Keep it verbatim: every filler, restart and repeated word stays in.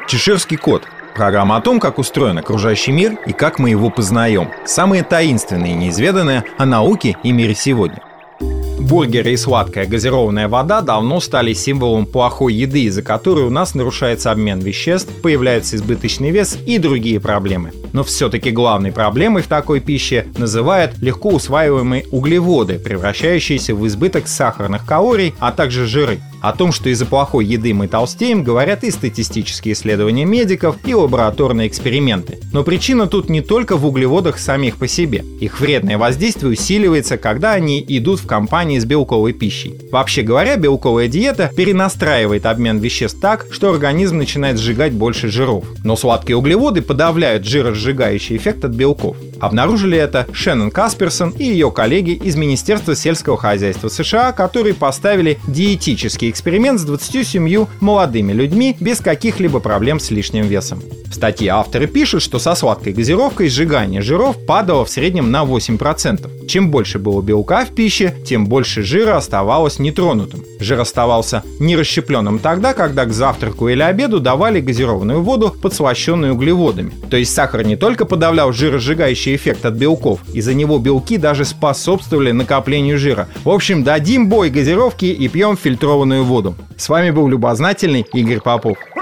Чеширский кот. Программа о том, как устроен окружающий мир и как мы его познаем. Самые таинственные и неизведанные о науке и мире сегодня. Бургеры и сладкая газированная вода давно стали символом плохой еды, из-за которой у нас нарушается обмен веществ, появляется избыточный вес и другие проблемы. Но все-таки главной проблемой в такой пище называют легко усваиваемые углеводы, превращающиеся в избыток сахарных калорий, а также жиры. О том, что из-за плохой еды мы толстеем, говорят и статистические исследования медиков, и лабораторные эксперименты. Но причина тут не только в углеводах самих по себе. Их вредное воздействие усиливается, когда они идут в компании с белковой пищей. Вообще говоря, белковая диета перенастраивает обмен веществ так, что организм начинает сжигать больше жиров. Но сладкие углеводы подавляют жиросжигающий эффект от белков. Обнаружили это Шеннон Касперсон и ее коллеги из Министерства сельского хозяйства США, которые поставили диетический эксперимент с двадцатью семью молодыми людьми без каких-либо проблем с лишним весом. В статье авторы пишут, что со сладкой газировкой сжигание жиров падало в среднем на восемь процентов. Чем больше было белка в пище, тем больше жира оставалось нетронутым. Жир оставался нерасщепленным тогда, когда к завтраку или обеду давали газированную воду, подслащенную углеводами. То есть сахар не только подавлял жиросжигающий эффект от белков, из-за него белки даже способствовали накоплению жира. В общем, дадим бой газировке и пьем фильтрованную воду. С вами был любознательный Игорь Попов.